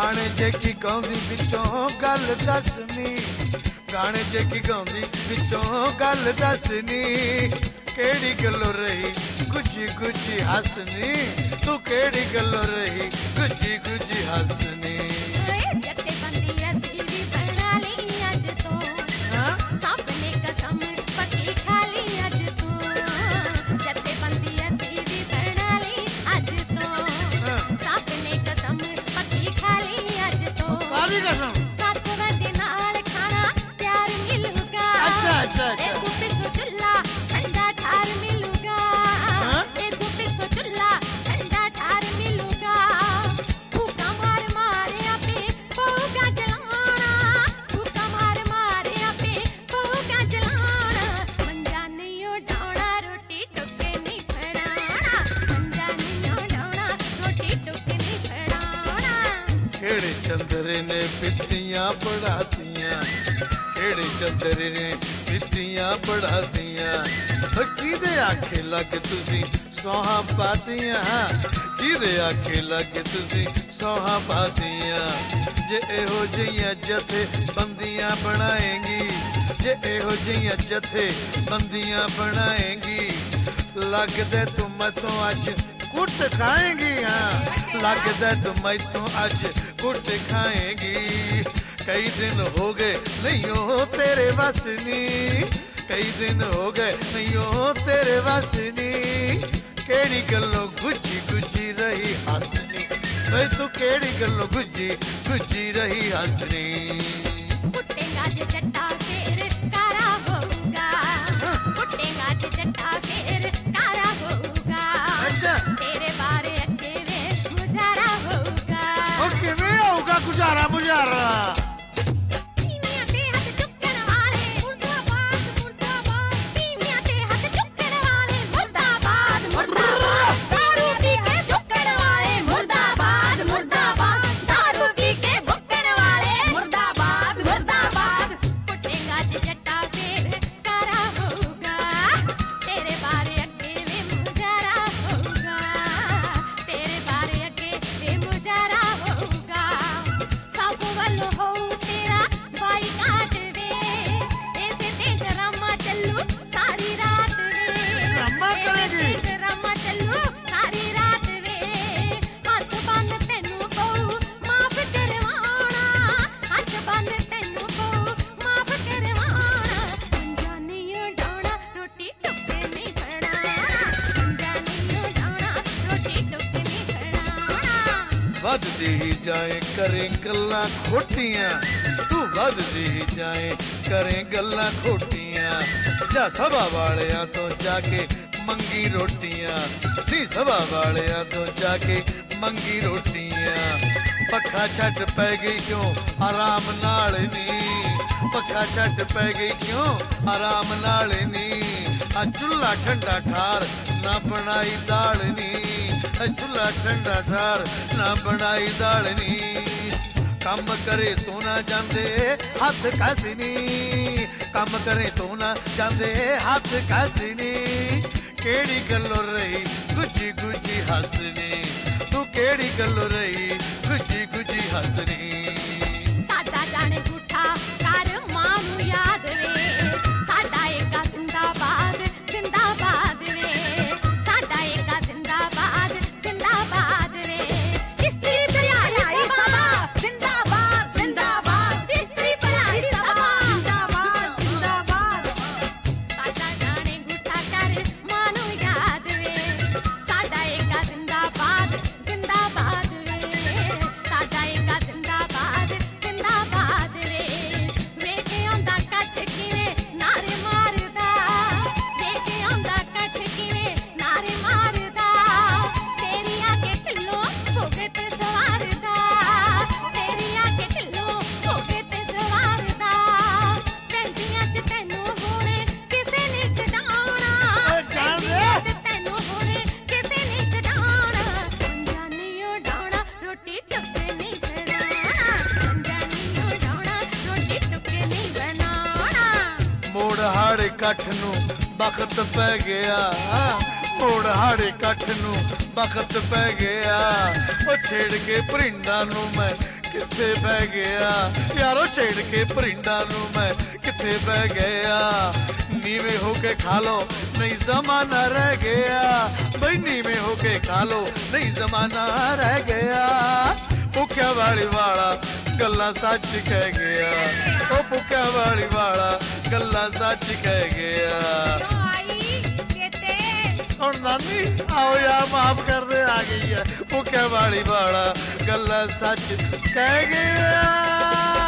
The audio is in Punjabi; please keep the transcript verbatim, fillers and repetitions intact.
ਗਾਣੇ ਜੇ ਕੀ ਗਾਉਂਦੀ ਵਿੱਚੋਂ ਗੱਲ ਦੱਸਨੀ ਗਾਣੇ ਜੇ ਕੀ ਗਾਉਂਦੀ ਵਿੱਚੋਂ ਗੱਲ ਦੱਸਨੀ ਕਿਹੜੀ ਗੱਲੋਂ ਰਹੀ ਗੁੱਜੀ ਗੁੱਜੀ ਹੱਸਨੀ ਤੂੰ ਕਿਹੜੀ ਗੱਲੋਂ ਰਹੀ ਗੁੱਜੀ ਗੁੱਜੀ ਹੱਸਨੀ ਜੱਟੇ ਬੰਦੀ ਅਸੀਂ ਵੀ ਬਣਾ ਲਈ ਅੱਜ ਤੋਂ ਸਭ ਨੇ ਕਸਮ ਪੱਕੀ ਖਾ ਲਈ ਅੱਜ ਤੋਂ ਜੱਟੇ ਬੰਦੀ ਅਸੀਂ ਵੀ ਬਣਾ ਲਈ ਅੱਜ ਤੋਂ ਸਭ ਨੇ ਕਸਮ ਪੱਕੀ ਖਾ ਲਈ ਅੱਜ ਤੋਂ ਸਾਰੀ ਕਸਮ ਸੱਤ ਵਜੇ ਨਾਲ ਖਾਣਾ ਪਿਆਰ ਮਿਲੂਗਾ ਅੱਛਾ ਅੱਛਾ ਅੱਛਾ ਇੱਕ ਪਿੱਛੋਂ ਚੁੱਲਾ ਠੰਡਾ ਠਾਰ ਮਿਲੂਗਾ ਇੱਕ ਪਿੱਛੋਂ ਚੁੱਲਾ ਠੰਡਾ ਠਾਰ ਮਿਲੂਗਾ ਭੁੱਖਾ ਮਾਰ ਮਾਰੇ ਆਪੇ ਪਊਗਾ ਜਲਾਉਣਾ ਭੁੱਖਾ ਮਾਰ ਮਾਰੇ ਆਪੇ ਪਊਗਾ ਜਲਾਉਣਾ ਮੰਜਾ ਨਹੀਂ ਉਡਾਉਣਾ ਰੋਟੀ ਟੁੱਕੇ ਨਹੀਂ ਫੜਾਉਣਾ ਮੰਜਾ ਨਹੀਂ ਉਡਾਉਣਾ ਰੋਟੀ ਟੁੱਕੇ ਨਹੀਂ ਫੜਾਉਣਾ ਕਿਹੜੇ ਚੰਦਰੇ ਨੇ ਪਿੱਤੀਆਂ ਪੜਾਤੀਆਂ ਕਿਹੜੇ ਚੰਦਰੇ ਨੇ ਪਿੱਤੀਆਂ ਪੜਾਤੀਆਂ ਕਿਹਦੇ ਆਖੇ ਲੱਗ ਤੁਸੀਂ ਸੌਹਾਂ ਪਾਤੀਆਂ ਕਿਹਦੇ ਆਖੇ ਲੱਗ ਤੁਸੀਂ ਸੌਹਾਂ ਪਾਤੀਆਂ ਜੇ ਇਹੋ ਜਿਹੀਆਂ ਜਥੇ ਬੰਦੀਆਂ ਬਣਾਏਂਗੀ ਜੇ ਇਹੋ ਜਿਹੀਆਂ ਜਥੇ ਬੰਦੀਆਂ ਬਣਾਏਂਗੀ ਲੱਗਦੇ ਤੂੰ ਮੈਥੋਂ ਅੱਜ ਕੁੱਟ ਖਾਏਂਗੀ ਹਾਂ ਲੱਗਦਾ ਤੂੰ ਮੈਥੋਂ ਅੱਜ ਕੁੱਟ ਖਾਏਂਗੀ ਕਈ ਦਿਨ ਹੋ ਗਏ ਨਹੀਂ ਉਹ ਤੇਰੇ ਵੱਸ ਨੀ ਕਈ ਦਿਨ ਹੋ ਗਏ ਨਹੀਂ ਉਹ ਤੇਰੇ ਵੱਸ ਨੀ ਕਿਹੜੀ ਗੱਲੋਂ ਗੁੱਜੀ ਗੁੱਜੀ ਰਹੀ ਹੱਸਨੀ ਓਏ ਤੂੰ ਕਿਹੜੀ ਗੱਲੋਂ ਗੁੱਜੀ ਗੁੱਜੀ ਰਹੀ ਹੱਸਨੀ ਪੁੱਟੇਗਾ ਜੇ ਜੱਟਾ ਫੇਰ ਕਾਰਾ ਹੋਊਗਾ ਪੁੱਟੇਗਾ ਜੇ ਜੱਟਾ ਫੇਰ ਕਾਰਾ ਹੋਊਗਾ ਅੱਛਾ ਤੇਰੇ ਬਾਰੇ ਅੱਗੇ ਵੇ ਗੁਜ਼ਾਰਾ ਹੋਊਗਾ ਉਹ ਕਿਵੇਂ ਹੋਊਗਾ ਗੁਜ਼ਾਰਾ ਮੁਜ਼ਾਰਾ ਤੀਵੀਆਂ ਤੇ ਹੱਥ ਚੁੱਕਣ ਵਾਲੇ ਮੁਰਦਾਬਾਦ ਮੁਰਦਾਬਾਦ ਤੀਵੀਆਂ ਤੇ ਹੱਥ ਚੁੱਕਣ ਵਾਲੇ ਮੁਰਦਾਬਾਦ ਮੁਰਦਾਬਾਦ ਦਾਰੂ ਪੀ ਕੇ ਚੁੱਕਣ ਵਾਲੇ ਮੁਰਦਾਬਾਦ ਮੁਰਦਾਬਾਦ ਦਾਰੂ ਪੀ ਕੇ ਬੁੱਕਣ ਵਾਲੇ ਮੁਰਦਾਬਾਦ ਮੁਰਦਾਬਾਦ ਪੁੱਟੇਗਾ ਜੇ ਜੱਟਾ ਫੇਰ ਕਾਰਾ ਹੋਊਗਾ ਤੇਰੇ ਬਾਰੇ ਅੱਗੇ ਵੇ ਮੁਜ਼ਾਰਾ ਹੋਊਗਾ ਤੇਰੇ ਬਾਰੇ ਅੱਗੇ ਵੇ ਮੁਜ਼ਾਰਾ ਹੋਊਗਾ ਸਭ ਵੱਲੋਂ ਹੋਊ ਤੇਰਾ ਬਾਈ ਕਾਟ ਵੇ ਇਸੇ ਤੇ ਡਰਾਮਾ ਚੱਲੂ ਸਾਰੀ ਰਾਤ ਵੇ ਡਰਾਮਾ ਕਰੇਗੀ? ਇਸੇ ਤੇ ਡਰਾਮਾ ਚੱਲੂ ਸਾਰੀ ਰਾਤ ਵੇ ਹੱਥ ਬੰਨ ਤੈਨੂੰ ਕਹੂ ਮਾਫ ਕਰਵਾਉਣਾ ਹੱਥ ਬੰਨ ਤੈਨੂੰ ਕਹੂ ਮਾਫ ਕਰਵਾਉਣਾ ਮੰਜਾ ਨਹੀਂ ਉਡਾਉਣਾ ਰੋਟੀ ਟੁੱਕੇ ਨਹੀਂ ਫੜਾਉਣਾ ਮੰਜਾ ਨਹੀਂ ਉਡਾਉਣਾ ਰੋਟੀ ਟੁੱਕੇ ਨਹੀਂ ਫੜਾਉਣਾ ਵੱਧਦੀ ਹੀ ਜਾਏ ਕਰੇ ਗੱਲਾਂ ਖੋਟੀਆਂ ਤੂੰ ਵੱਧਦੀ ਹੀ ਜਾਏ ਕਰੇ ਗੱਲਾਂ ਖੋਟੀਆਂ ਜਾ ਸਭਾ ਵਾਲਿਆਂ ਤੋਂ ਜਾ ਕੇ ਮੰਗੀ ਰੋਟੀਆਂ ਨੀ ਸਭਾ ਵਾਲਿਆਂ ਤੋਂ ਜਾ ਕੇ ਮੰਗੀ ਰੋਟੀਆਂ ਪੱਖਾ ਛੱਡ ਪੈ ਗਈ ਕਿਉਂ ਆਰਾਮ ਨਾਲ ਨੀ ਪੱਖਾ ਛੱਡ ਪੈ ਗਈ ਕਿਉਂ ਆਰਾਮ ਨਾਲ ਨੀ ਆ ਚੁੱਲਾ ਠੰਡਾ ਠਾਰ ਨਾ ਬਣਾਈ ਦਾਲ ਨੀ ਚੁੱਲਾ ਠੰਡਾ ਠਾਰ ਨਾ ਬਣਾਈ ਦਾਲ ਨੀ ਕੰਮ ਕਰੇ ਤੂੰ ਨਾ ਜਾਂਦੇ ਹੱਥ ਕਸਨੀ ਕੰਮ ਕਰੇ ਤੂੰ ਨਾ ਜਾਂਦੇ ਹੱਥ ਕਸਨੀ ਕਿਹੜੀ ਗੱਲੋਂ ਰਹੀ ਗੁੱਜੀ ਗੁੱਜੀ ਹੱਸਨੀ ਤੂੰ ਕਿਹੜੀ ਗੱਲੋਂ ਰਹੀ ਗੁੱਜੀ ਗੁੱਜੀ ਹੱਸਨੀ ਸਾਡਾ ਜਾਣੇ ਝੂਠਾ ਕਰ ਮਾਂ ਨੂੰ ਯਾਦ ਵੇ ਸਾਡਾ ਏਕਾ ਜ਼ਿੰਦਾਬਾਦ ਜ਼ਿੰਦਾਬਾਦ ਵੇ ਸਾਡਾ ਏਕਾ ਜ਼ਿੰਦਾਬਾਦ ਜ਼ਿੰਦਾਬਾਦ ਵੇ ਇਸਤਰੀ ਭਲਾਈ ਸਭਾ ਜ਼ਿੰਦਾਬਾਦ ਜ਼ਿੰਦਾਬਾਦ ਇਸਤਰੀ ਭਲਾਈ ਸਭਾ ਜ਼ਿੰਦਾਬਾਦ ਜ਼ਿੰਦਾਬਾਦ ਸਾਡਾ ਜਾਣੇ ਝੂਠਾ ਕਰ ਮਾਂ ਨੂੰ ਯਾਦ ਵੇ ਸਾਡਾ ਏਕਾ ਜ਼ਿੰਦਾਬਾਦ ਜ਼ਿੰਦਾਬਾਦ ਵੇ ਸਾਡਾ ਏਕਾ ਜ਼ਿੰਦਾਬਾਦ ਜ਼ਿੰਦਾਬਾਦ ਵੇ ਵੇਖ ਆਉਂਦਾ ਕੱਟ ਕਿਵੇਂ ਨਾਰੇ ਮਾਰਦਾ ਵੇਖ ਆਉਂਦਾ ਕੱਟ ਕਿਵੇਂ ਨਾਰੇ ਮਾਰਦਾ ਤੇਰੀ ਆ ਕੇ ਢਿੱਲੋਂ ਭੋਗੇ ਤੇ ਸਵਾਰਦਾ ਤੇਰੀ ਆ ਕੇ ਢਿੱਲੋਂ ਭੋਗੇ ਤੇ ਸਵਾਰਦਾ ਪੈਂਦੀਆਂ ਚ ਤੈਨੂੰ ਹੁਣੇ ਕਿਸੇ ਨੇ ਛਡਾਉਣਾ ਪੈਂਦੀਆਂ ਚ ਤੈਨੂੰ ਹੁਣੇ ਕਿਸੇ ਨੇ ਛਡਾਉਣਾ ਮੰਜਾ ਨਹੀਂ ਉਡਾਉਣਾ ਰੋਟੀ ਟੁੱਕੇ ਨਹੀਂ ਫੜਾਉਣਾ ਮੰਜਾ ਨਹੀਂ ਉਡਾਉਣਾ ਰੋਟੀ ਟੁੱਕੇ ਨਹੀਂ ਬਣਾਉਣਾ ਮੋੜ ਹਾੜੇ ਕੱਠ ਨੂੰ ਬਖਤ ਪੈ ਗਿਆ ਮੋੜ ਹਾੜੇ ਕੱਠ ਨੂੰ ਬਖਤ ਪੈ ਗਿਆ ਉਹ ਛੇੜ ਕੇ ਭਰਿੰਡਾਂ ਨੂੰ ਮੈਂ ਕਿੱਥੇ ਬਹਿ ਗਿਆ ਯਾਰੋ ਛੇੜ ਕੇ ਪਰਿੰਡਾ ਨੂੰ ਮੈਂ ਕਿੱਥੇ ਬਹਿ ਗਿਆ ਨੀਵੇਂ ਹੋ ਕੇ ਖਾ ਲੋ ਨਹੀਂ ਜ਼ਮਾਨਾ ਰਹਿ ਗਿਆ ਬਈ ਨੀਵੇਂ ਹੋ ਕੇ ਖਾ ਲੋ ਨਹੀਂ ਜ਼ਮਾਨਾ ਰਹਿ ਗਿਆ ਭੁੱਖਿਆ ਵਾਲੀ ਵਾਲਾ ਗੱਲਾਂ ਸੱਚ ਕਹਿ ਗਿਆ ਉਹ ਭੁੱਖਿਆ ਵਾਲੀ ਵਾਲਾ ਗੱਲਾਂ ਸੱਚ ਕਹਿ ਗਿਆ ਹੁਣ ਨਾਨੀ ਆਓ ਯਾਰ ਮਾਫ ਕਰਦੇ ਆ ਗਈ ਹੈ ਭੁੱਖਿਆ ਵਾਲੀ ਵਾਲਾ ਗੱਲਾਂ ਸੱਚ ਕਹਿ ਗਿਆ